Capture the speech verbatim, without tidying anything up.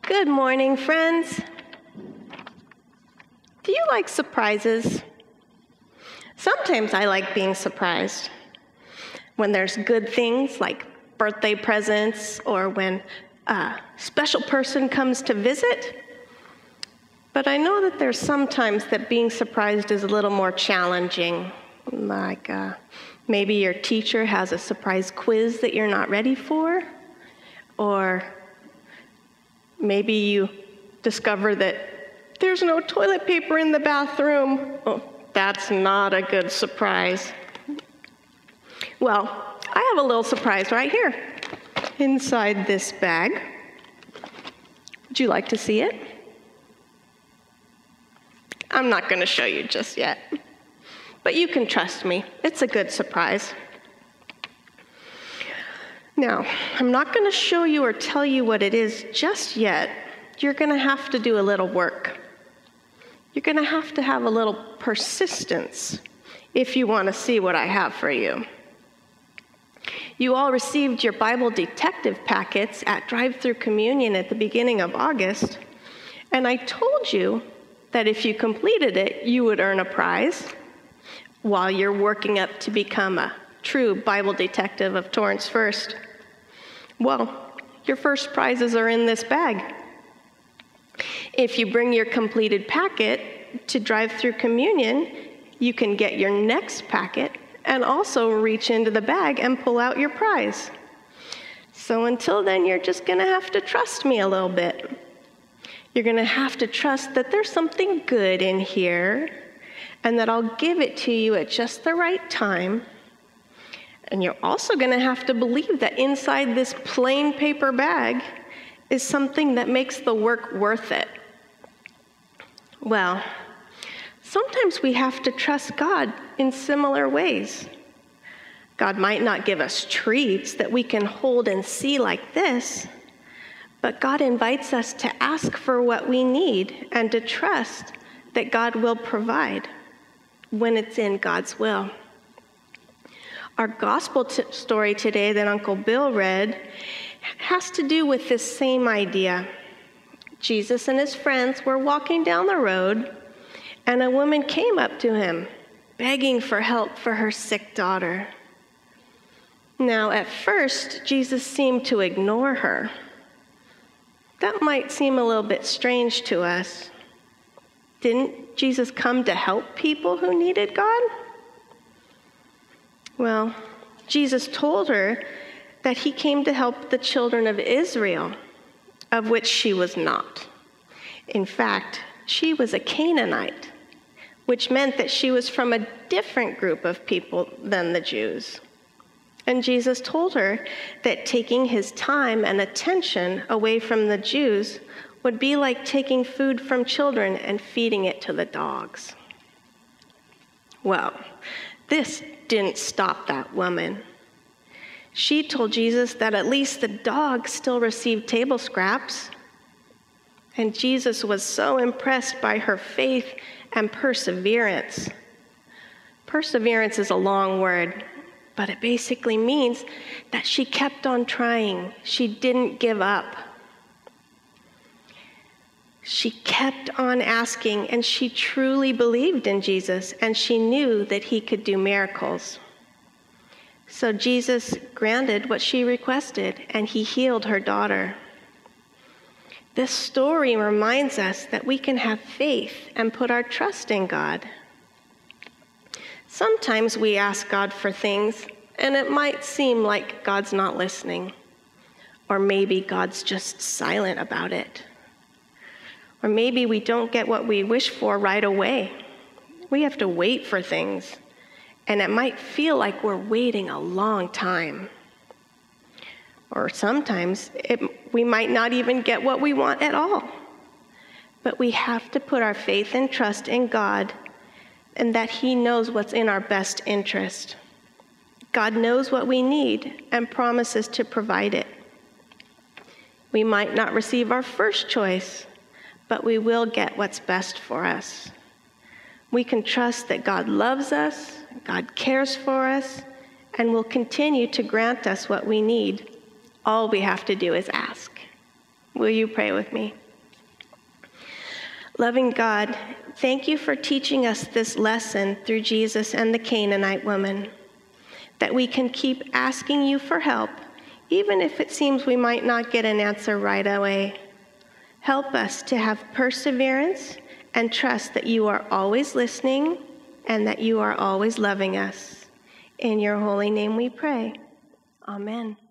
Good morning, friends. Do you like surprises? Sometimes I like being surprised. When there's good things like birthday presents or when a special person comes to visit. But I know that there's sometimes that being surprised is a little more challenging. Like uh, maybe your teacher has a surprise quiz that you're not ready for. Or maybe you discover that there's no toilet paper in the bathroom. Oh, that's not a good surprise. Well, I have a little surprise right here inside this bag. Would you like to see it? I'm not going to show you just yet, but you can trust me. It's a good surprise. Now, I'm not going to show you or tell you what it is just yet. You're going to have to do a little work. You're going to have to have a little persistence if you want to see what I have for you. You all received your Bible detective packets at Drive-Thru Communion at the beginning of August, and I told you that if you completed it, you would earn a prize while you're working up to become a true Bible detective of Torrance First. Well, your first prizes are in this bag. If you bring your completed packet to Drive-Thru Communion, you can get your next packet and also reach into the bag and pull out your prize. So until then, you're just going to have to trust me a little bit. You're going to have to trust that there's something good in here and that I'll give it to you at just the right time. And you're also going to have to believe that inside this plain paper bag is something that makes the work worth it. Well, sometimes we have to trust God in similar ways. God might not give us treats that we can hold and see like this, but God invites us to ask for what we need and to trust that God will provide when it's in God's will. Our gospel t- story today that Uncle Bill read has to do with this same idea. Jesus and his friends were walking down the road, and a woman came up to him, begging for help for her sick daughter. Now, at first, Jesus seemed to ignore her. That might seem a little bit strange to us. Didn't Jesus come to help people who needed God? Well, Jesus told her that he came to help the children of Israel, of which she was not. In fact, she was a Canaanite, which meant that she was from a different group of people than the Jews. And Jesus told her that taking his time and attention away from the Jews would be like taking food from children and feeding it to the dogs. Well, this didn't stop that woman. She told Jesus that at least the dogs still received table scraps. And Jesus was so impressed by her faith and perseverance. Perseverance is a long word, but it basically means that she kept on trying. She didn't give up. She kept on asking, and she truly believed in Jesus, and she knew that he could do miracles. So Jesus granted what she requested, and he healed her daughter. This story reminds us that we can have faith and put our trust in God. Sometimes we ask God for things, and it might seem like God's not listening, or maybe God's just silent about it. Or maybe we don't get what we wish for right away. We have to wait for things, and it might feel like we're waiting a long time. Or sometimes it, we might not even get what we want at all. But we have to put our faith and trust in God and that he knows what's in our best interest. God knows what we need and promises to provide it. We might not receive our first choice, but we will get what's best for us. We can trust that God loves us, God cares for us, and will continue to grant us what we need. All we have to do is ask. Will you pray with me? Loving God, thank you for teaching us this lesson through Jesus and the Canaanite woman, that we can keep asking you for help, even if it seems we might not get an answer right away. Help us to have perseverance and trust that you are always listening and that you are always loving us. In your holy name we pray. Amen.